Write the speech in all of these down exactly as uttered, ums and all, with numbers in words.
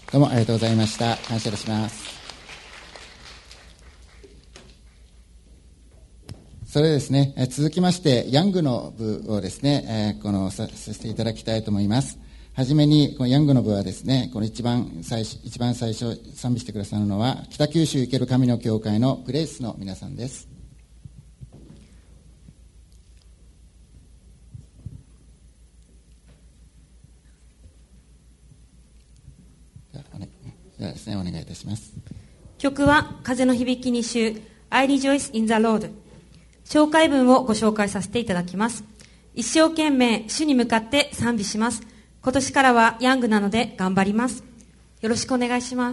どうもありがとうございました。感謝いたします。それでですね、え続きましてヤングの部をですね、えー、このささせていただきたいと思います。はじめにこのヤングの部はですね、この一番最初一番最初賛美してくださるのは北九州生ける神の教会のグレイスの皆さんです。ではですね、お願いいたします。 曲は風の響きに集 I Rejoice in the Lord。 紹介文をご紹介させていただきます。一生懸命主に向かって賛美します。今年からはヤングなので頑張ります。よろしくお願いします。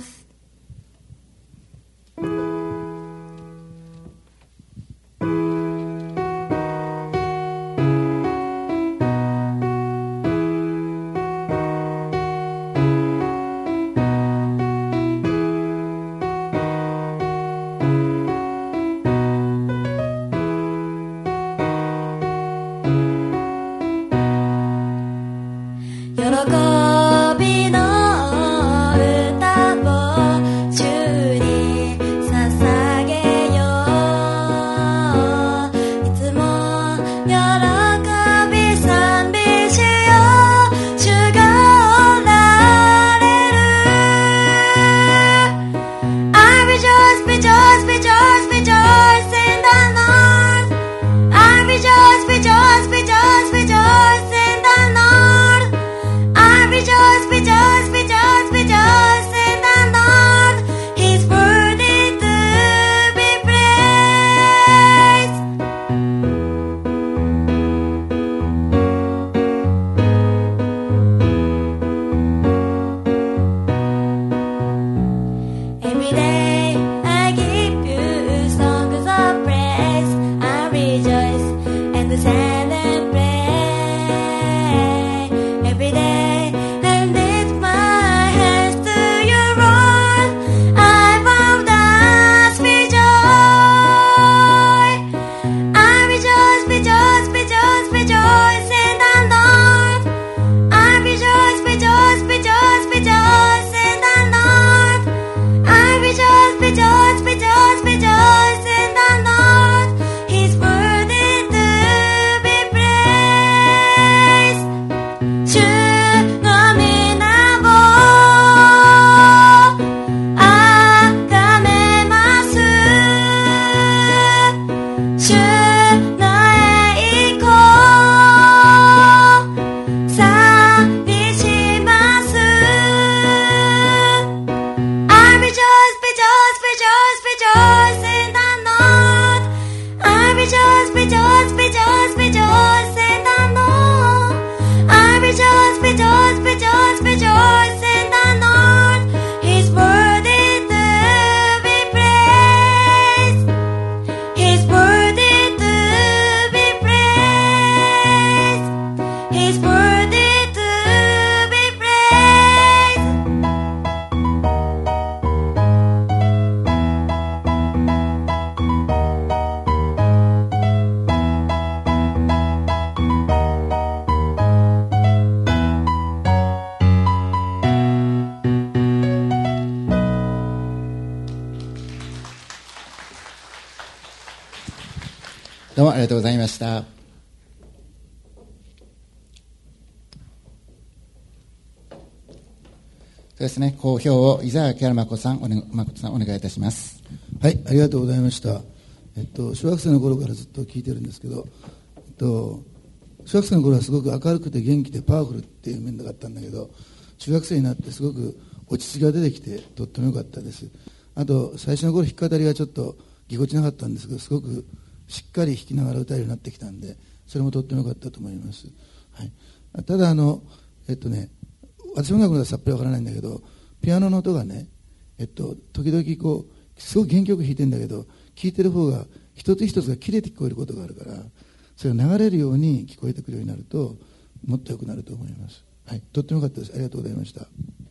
どうもありがとうございました。そうですね、講評を伊沢明誠さん、お、ね、誠さんお願いいたします。 はい、ありがとうございました。えっと、小学生の頃からずっと聞いてるんですけど、えっと、小学生の頃はすごく明るくて元気でパワフルっていう面があったんだけど、中学生になってすごく落ち着きが出てきてとっても良かったです。あと最初の頃弾き語りがちょっとぎこちなかったんですけど、すごくしっかり弾きながら歌えるようになってきたんで、それもとっても良かったと思います。はい、ただあの、えっとね、私音楽のことはさっぱりわからないんだけど、ピアノの音がね、えっと、時々こうすごく原曲弾いてるんだけど、聴いてる方が一つ一つが切れて聞こえることがあるから、それが流れるように聞こえてくるようになるともっと良くなると思います。はい、とっても良かったです。ありがとうございました。